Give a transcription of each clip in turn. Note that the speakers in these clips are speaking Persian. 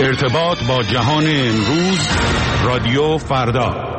ارتباط با جهان امروز، رادیو فردا.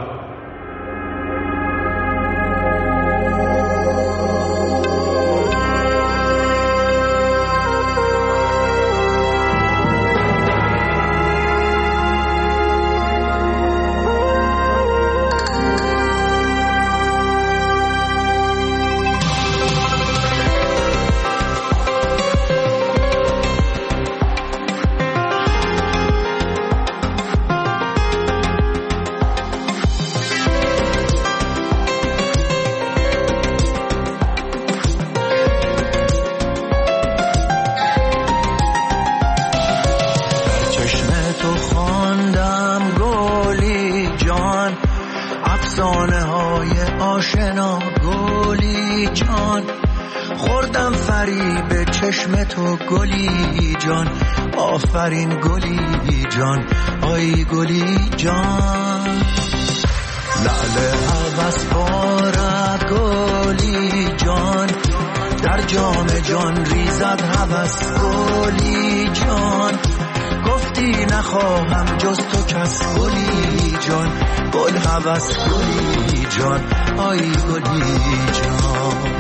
آفرین گلی جان، آی گلی جان، لعل عوض بارد گلی جان، در جام جان ریزد هوس گلی جان، گفتی نخواهم جز تو کس گلی جان، گل هوس گلی جان، آی گلی جان.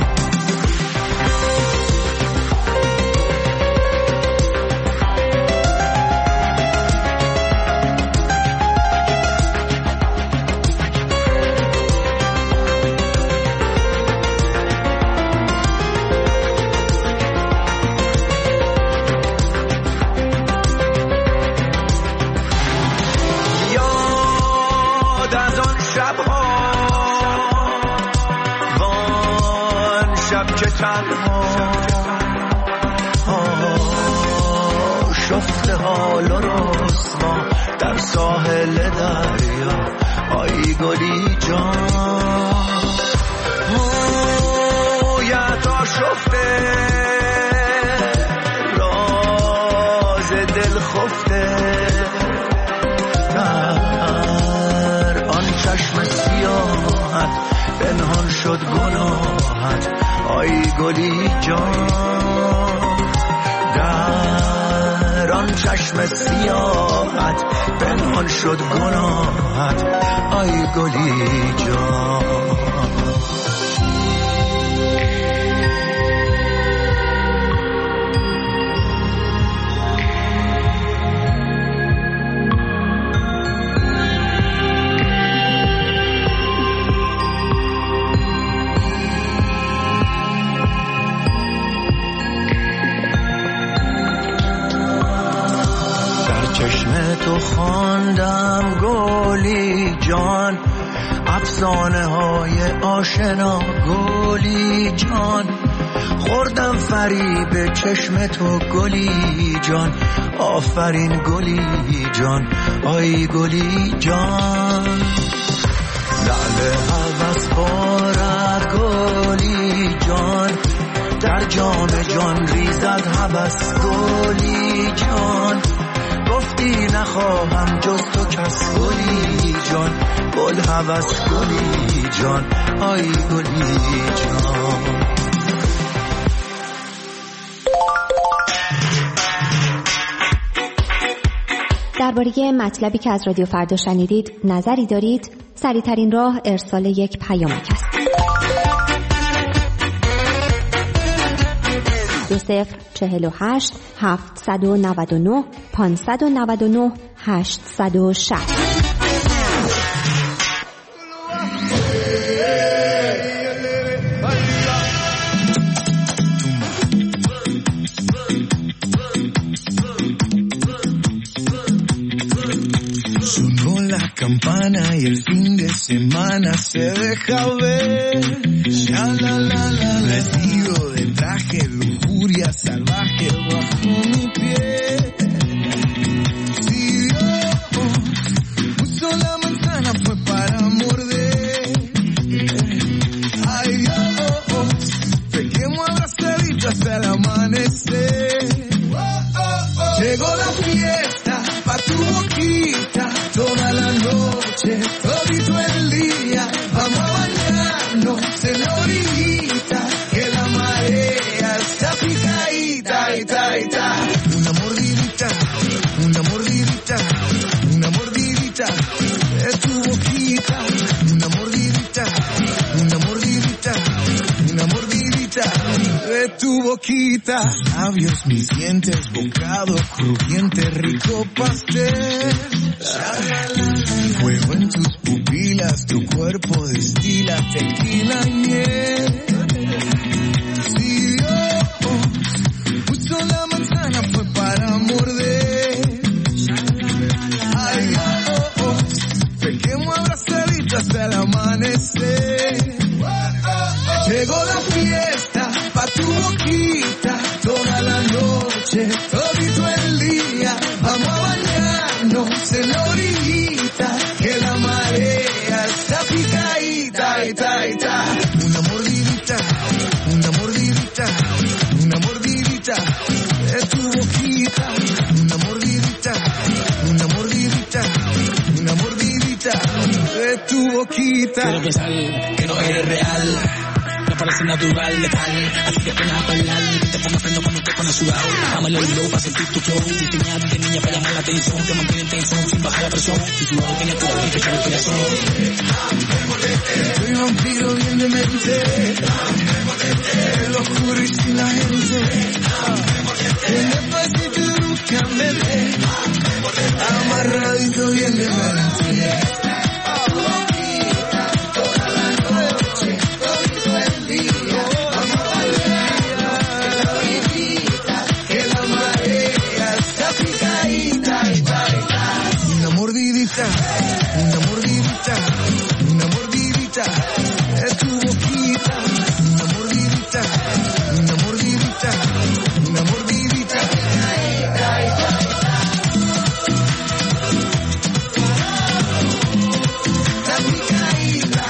شفته حال و رسوا در ساحل دریا، آی گلی جان، مویت آشفته راز دل خفته، در آن چشم سیاحت پنهان شد گناهت، آی گلی جان، در آن چشم سیاحت پنهان شد گناهت، آی گلی جان. تو خواندم گلی جان، افسانه های آشنا گلی جان، خوردم فریب چشم تو گلی جان، آفرین گلی جان، آی گلی جان، لعل عوض بارد گلی جان، در جام جان ریزد هوس گلی جان، گفتی نخواهم جز تو کس گلی جان، گل هوس گلی جان، آی گلی جان. درباره مطلبی که از رادیو فردا شنیدید نظری دارید؟ سریع‌ترین راه ارسال یک پیامک است. 2048 799 599 860. Sonó la campana y el fin de semana se deja ver. Ya la la la, vestido de traje, lujuria salvaje bajo mi piel. Si Dios puso la manzana fue para morder. Ay Dios, pequemos abrazaditos hasta el amanecer. Llegó la fiesta pa' tu boquita, toda la noche, todito el día, vamos a bañarnos en la orillita, que la marea está picadita, ita, ita. Una mordidita, una mordidita. de tu boquita. Labios, mis dientes, bocado crujiente, rico pastel. Fuego en tus pupilas, tu cuerpo destila tequila y miel. Si Dios puso la manzana fue para morder. Ay, pequemos abrazaditos hasta el amanecer. Llegó la fiesta pa' tu boquita, toda la noche, todito el día. Vamos a bañarnos en la orillita, que la marea está picadita, ita, ita. Una mordidita, una mordidita, una mordidita de tu boquita. Una mordidita, una mordidita, una mordidita de tu boquita. Quiero pensar que no eres real, no parece natural, letal. Así que pena a bailar, te pongas freno cuando te pones sudado. Dámelo el low para sentir tu flow. Diseñar de niña para llamar la atención, te mantiene en tensión sin bajar la presión. Si tu lado tiene pura vida, ya lo corazón. Soy vampiro bien de mente, el oscuro y sin la gente. En el pasito búscame, amarradito bien de mente. Una mordidita, una mordidita de tu boquita. Una mordidita, una mordidita, una mordidita. La picadita,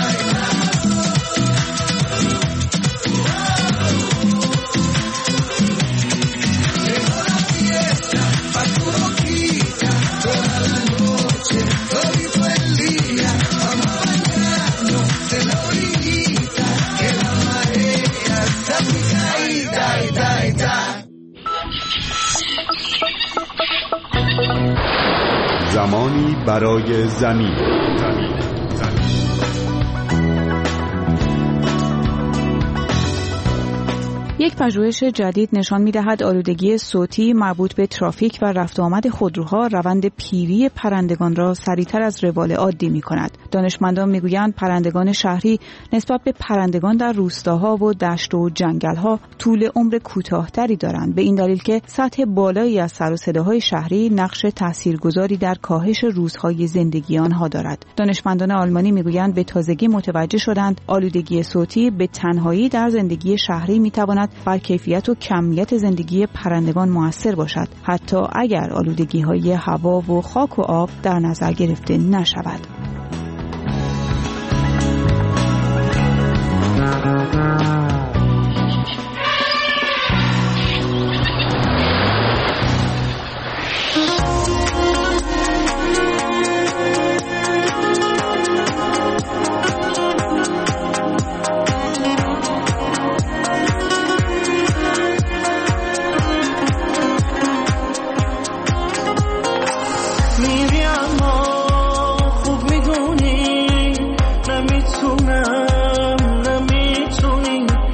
llegó la fiesta pa' tu boquita, toda la noche, todito el día. Vamos a bañarnos en la orillita, que la marea está picadita, ita, ita. زمانی برای زمین. یک پژوهش جدید نشان می‌دهد آلودگی صوتی مربوط به ترافیک و رفت و آمد خودروها روند پیری پرندگان را سریعتر از روال عادی می‌کند. دانشمندان می‌گویند پرندگان شهری نسبت به پرندگان در روستاها و دشت و جنگل‌ها طول عمر کوتاه‌تری دارند، به این دلیل که سطح بالایی از سر و صداهای شهری نقش تاثیرگذاری در کاهش روزهای زندگی آنها دارد. دانشمندان آلمانی می‌گویند به تازگی متوجه شدند آلودگی صوتی به تنهایی در زندگی شهری می‌تواند بر کیفیت و کمیت زندگی پرندگان مؤثر باشد، حتی اگر آلودگی‌های هوا و خاک و آب در نظر گرفته نشود. نمیتونی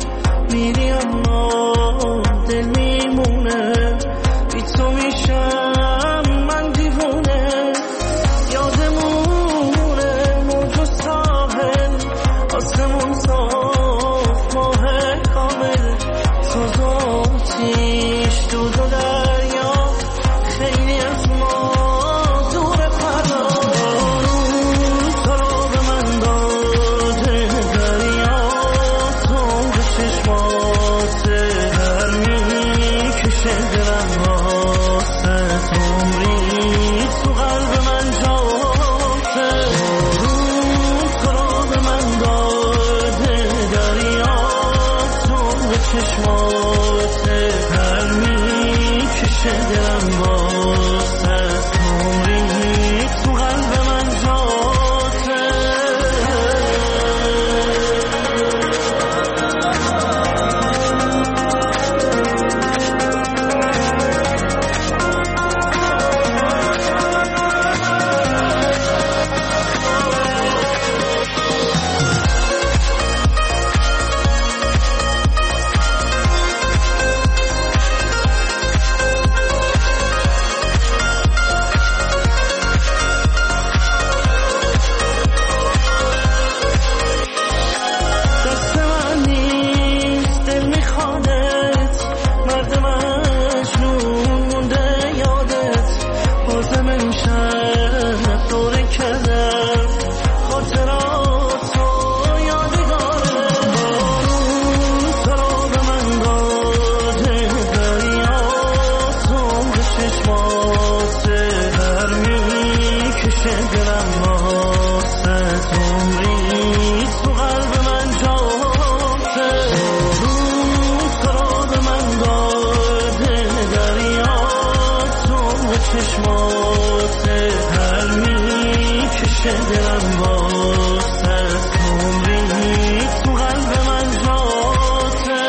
چشمات هر میکشه دلم واسه عمری تو قلب من جاته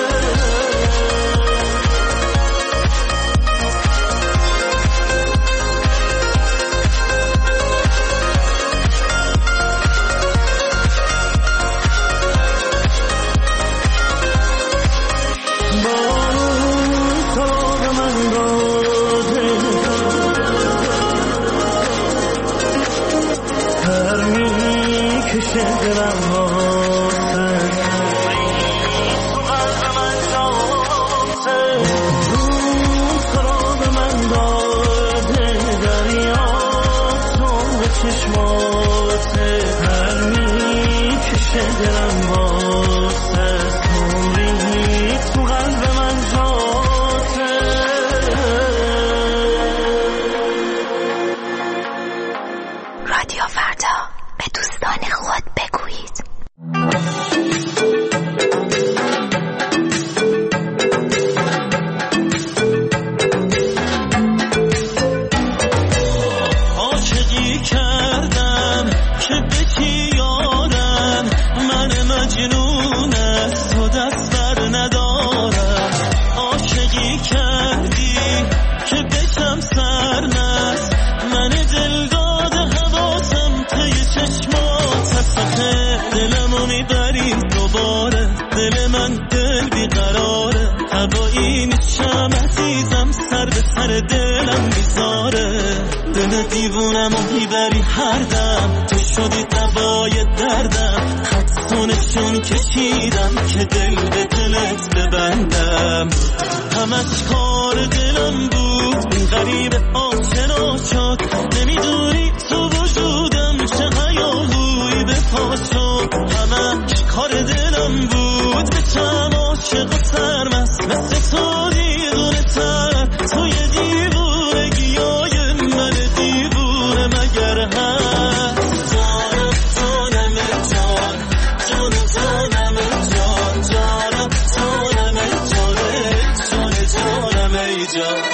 رادیو فردا، به دوستان خود بگویید. عاشقی کردم که بکی یارم، من مجنون از تو دست بر ندارم. عاشقی کردی که بکم سرمست، من دل داده حواسم پی چشمات هست. دلمو میبری دوباره، دل من دل بیقراره. هوایی میشم عزیزم، سر به سر دلم میذاره. دل دیوونمو میبری هر دم، تو شدی دوای دردم. خطونشون کشیدم که دل به دلت ببندم. همش کار دلم بود، این غریب آشنا شد. نمیدونی تو وجودم چه هیاهوی به پا شد. همش کار دلم بود، به چم عاشق و سرمست. مثل تو دیوونه تر، توی دیوونگی های من دیوونه مگر هست. جانم جانم جان، جان جانم جان، جانم جانم جان، جان جانم ای جان.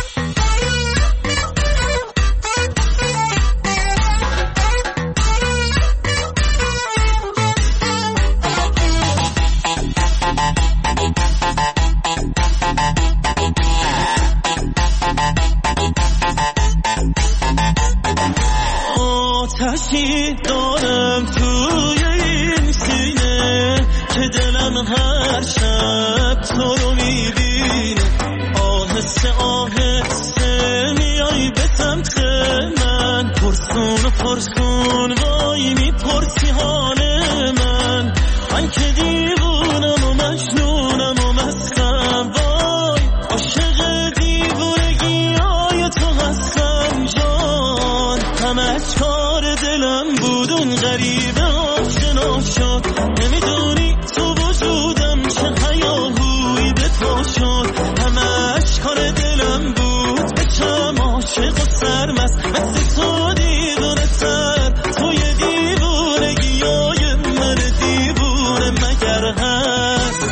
آتشی دارم توی این سینه که دلم هر شب تو رو میبینه. آهسته آهسته میای به سمت من، پرسون و پرسون وای میپرسی حال من. من که دیوونم و مجنونم و مستم، وای عاشق دیوونگی های تو هستم جان. همش کار دلم بود، اون غریبه آشنا شد. نمیدونی تو وجودم چه هیاهوی به پا شد. همش کار دلم بود، به چم عاشق و سرمست. مثل تو دیوونه تر، توی دیوونگی های من دیوونه مگر هست.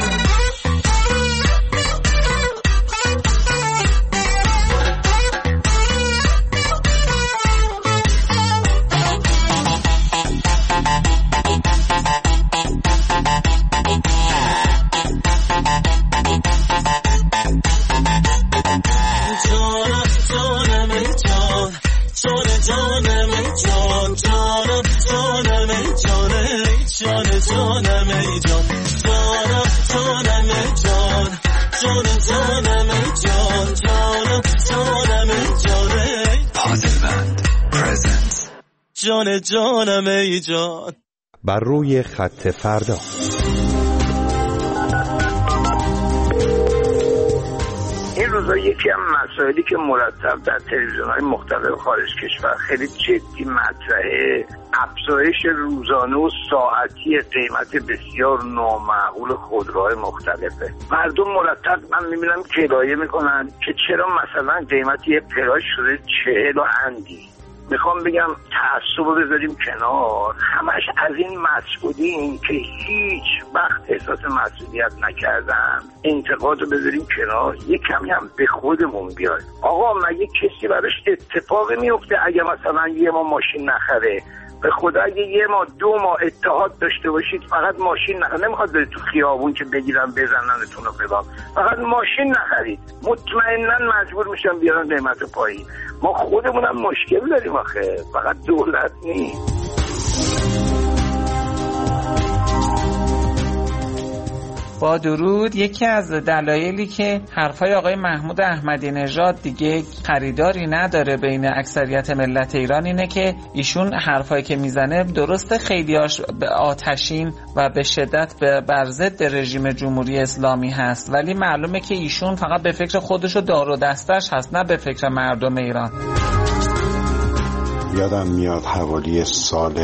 جان جانم ای جان. بر روی خط فردا. این روزا یکی از مسائلی که مرتب در تلویزیون‌های مختلف خارج کشور خیلی جدی مطرحه، افزایش روزانه و ساعتی قیمت بسیار نامعقول خودروهای مختلفه. مردم مرتب من میبینم گلایه میکنن که چرا مثلا قیمت یه پلاژ شده 40 و اندی. میخوام بگم تعصب رو بذاریم کنار، همش از این مسئولین که هیچ وقت احساس مسئولیت نکردن انتقاد رو بذاریم کنار، یه کمی هم به خودمون بیایم. آقا مگه کسی براش اتفاقی میفته اگه مثلا یه ما ماشین نخره؟ به خدا اگه یه ما 2 ماه اتحاد داشته باشید فقط ماشین نخرید، نمیخواد برید تو خیابون که بگیرن بزننتون رو فلان، فقط ماشین نخرید، مطمئنا مجبور میشن بیارن قیمت پایین. ما خودمونم مشکل داریم آخه، فقط دولت نیست. با درود. یکی از دلایلی که حرفای آقای محمود احمدی نژاد دیگه خریداری نداره بین اکثریت ملت ایران اینه که ایشون حرفایی که میزنه درسته خیلیاش آتشین و به شدت بر ضد رژیم جمهوری اسلامی هست، ولی معلومه که ایشون فقط به فکر خودش و دار و دستش هست، نه به فکر مردم ایران. یادم میاد حوالی سال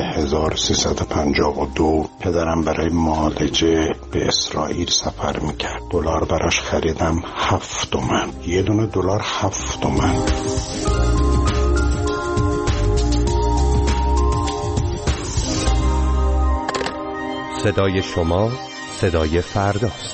1352 پدرم برای معالجه به اسرائیل سفر میکرد. دلار براش خریدم 7 تومن، یه دونه دلار 7 تومن. صدای شما صدای فرداست.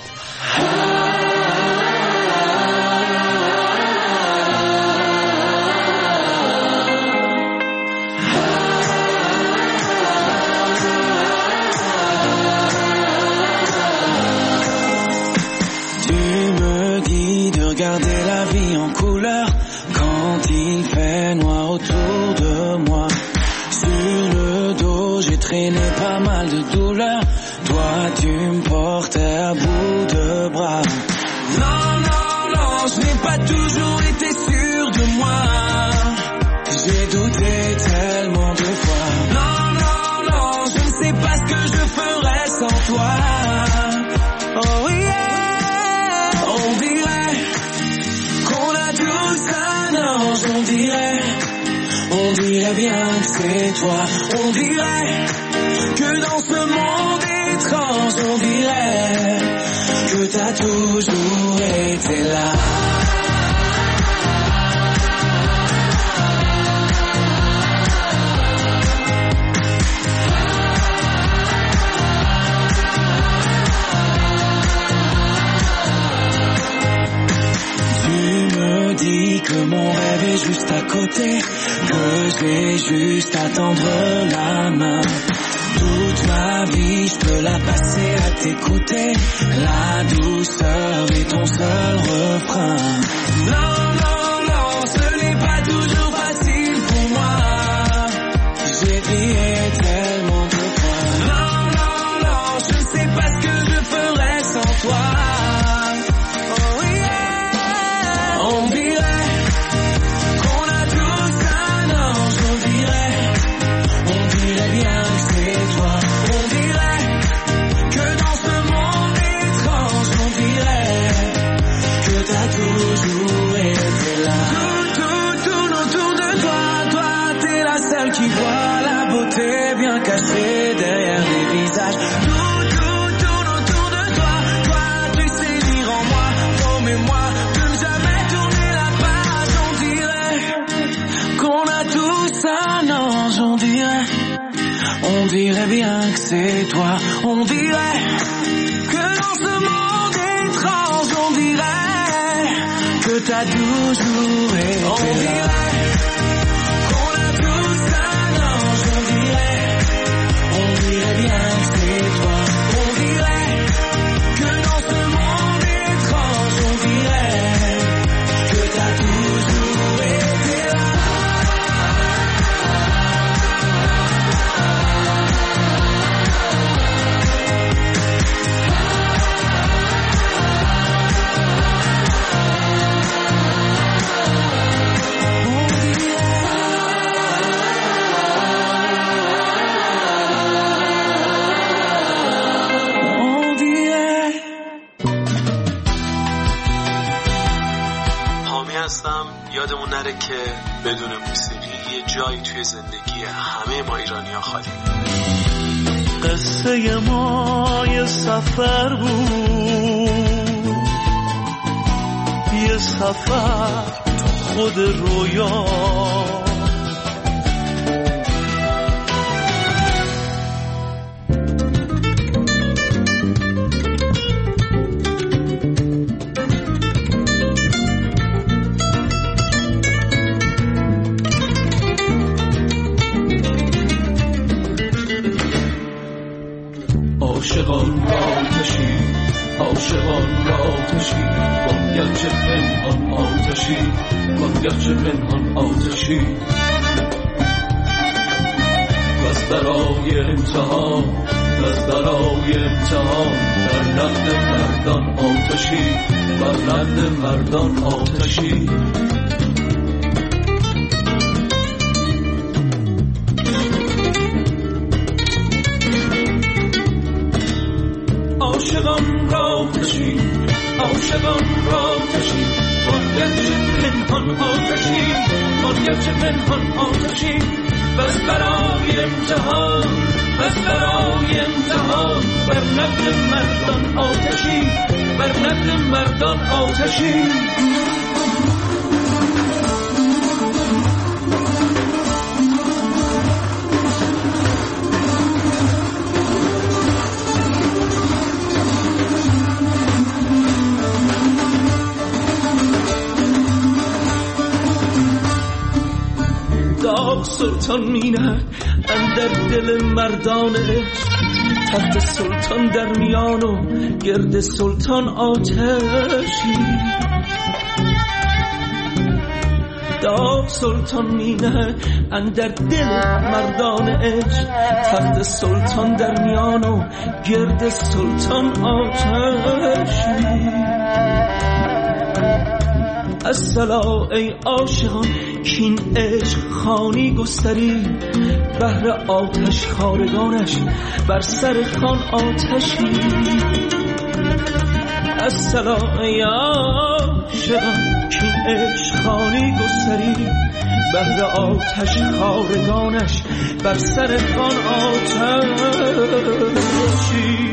Regarder la vie en couleur quand il fait noir autour de moi. Sur le dos j'ai traîné pas mal de douleurs, toi tu me portais à bout de bras. Non, non, non, je n'ai pas toujours été sûr de moi, j'ai douté tellement de fois. Non, non, non, je ne sais pas ce que je ferais sans toi. Oh yeah, on dirait qu'on a tous un ange, on dirait bien que c'est toi. On dirait que dans ce monde étrange, on dirait que t'as toujours été là. Dis que mon rêve est juste à côté, que j'ai juste à tendre la main. Toute ma vie je peux la passer à t'écouter, la douceur est ton seul refrain. Non, non, non, ce n'est pas toujours facile pour moi, j'ai prié tellement de fois. Non, non, non, je ne sais pas ce que je ferais sans toi. Qui voit la beauté bien cachée derrière les visages. Tout autour de toi, toi tu sais lire en moi, promets-moi de ne jamais tourner la page. On dirait qu'on a tous un ange, on dirait bien que c'est toi. On dirait que dans ce monde étrange, on dirait que t'as toujours été là. On dirait bien que c'est toi. On dirait que dans ce monde étrange, on dirait que t'as toujours été là. یادمون نره که بدون موسیقی یه جایی توی زندگی همه ما ایرانی‌ها خالی. قصه ما یه سفر بود، یه سفر خود رویا، آتشی باید چه پنهان آتشی باید چه پنهان آتشی بس برای امتحان بس برای امتحان در نقد مردان آتشی بر نقد مردان آتشی عاشقان را تشی عاشقان را تشی باید چه پنهان آتشی باید چه پنهان آتشی بس برای امتحان بس برای امتحان بر نقد مردان آتشی بر نقد مردان آتشی داغ سلطان مینه اندر دل مردانه تخت سلطان در میان و گرد سلطان آتشی داغ سلطان مینه اندر دل مردان عشق تخت سلطان در میان و گرد سلطان آتشی الصلا ای عاشقان کین عشق خانی گستری بهر آتش خارگانش بر سر خان آتشی الصلا ای عاشقان کین عشق خانی گستری بهر آتش خارگانش بر سر خان آتشی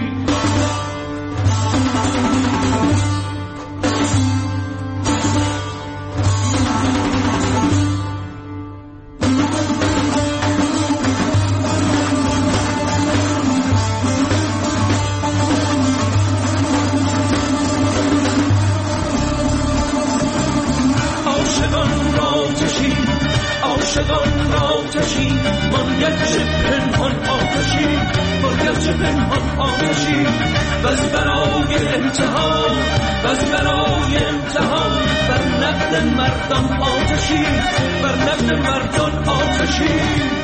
عاشقان را تشی باید چه پنهان آتشی باید چه پنهان آتشی بس برای امتحان بس برای امتحان بر نقد مردان آتشی بر نقد مردان آتشی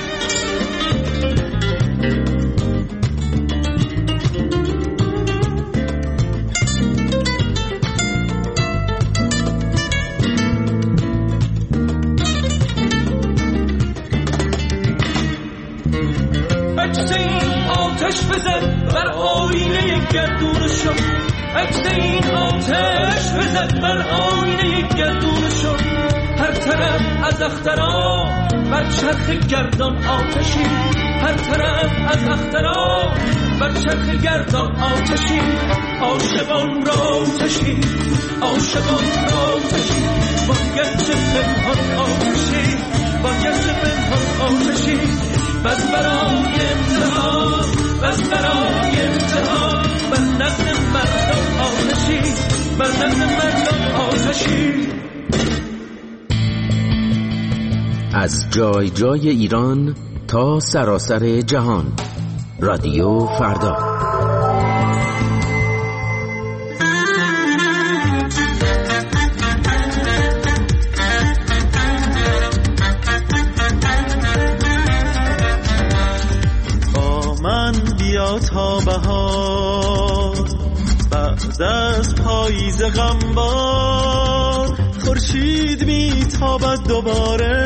آتش بزد بر آینه گردونشون عکس این آتش بزد بر آینه گردونشون هر طرف از اخترا بر چرخ گردان آتشی هر طرف از اخترا بر چرخ گردان آتشی عاشقان را تشی عاشقان را تشی باید چه پنهان آتشی باید چه پنهان آتشی بس برای امتحان بس برای امتحان بر نقد مردان آتشی بر نقد مردان آتشی از جای جای ایران تا سراسر جهان رادیو فردا تا بهار بعد از پاییز غمبار خورشید میتابد دوباره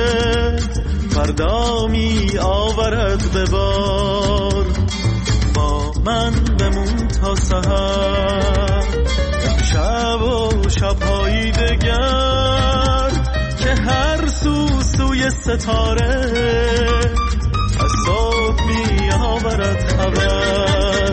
فردا می آورد به بار با من بمون تا سحر شب و شب‌های دگر که هر سوی ستاره از صبح می آورد خبر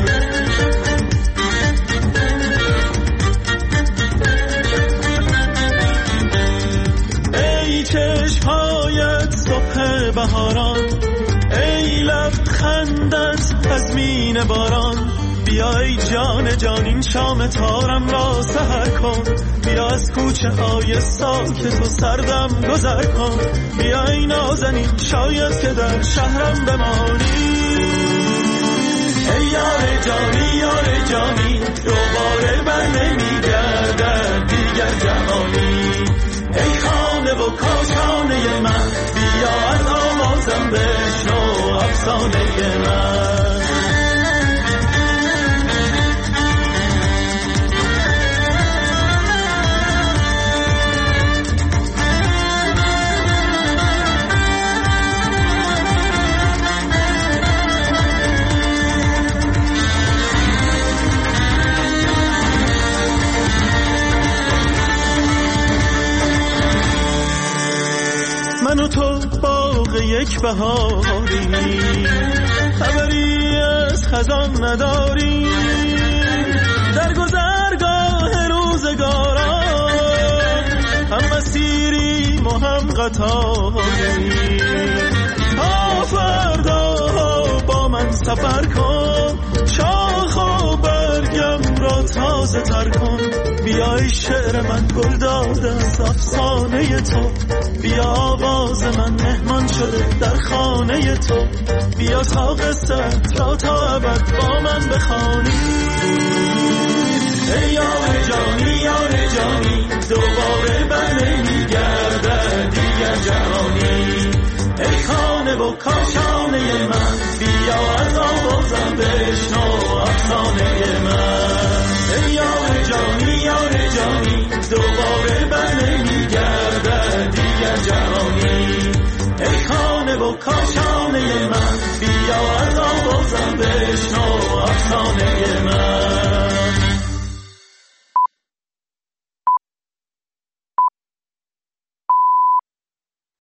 ای چشم‌هایت صبح بهاران ای لبخندت تضمین باران بیا ای جان جان این شام تارم را سحر کن بیا از کوچه های ساکت و سردم گذر کن بیا ای نازنین شاید که در شهرم بمانی ای یار جانی یار جانی دوباره بر نمیگردد دیگر جهانی ای خانه و کاشانه من بیا از آوازم بشنو افسانه من من و تو باغ یک بهاری خبری از خزان نداری در گذرگاه روزگاران هم مسیریم و هم قطاری تا فردا با من سفر کن شاخ و برگم را تازه تر کن بیای شعر من گل داده از افسانه تو بیا آواز من مهمان شده در خانه تو بیا تا قصت را تا ابد با من بخوانی ای یار جانی دوباره بر نمیگردد دیگر جهانی ای خانه و کاشانه من بیا از آوازم بشنو افسانه من ای یار جانی دوباره بر نمیگردد دیگر جهانی ای خانه و کاشانه من بیا از آوازم بشنو افسانه من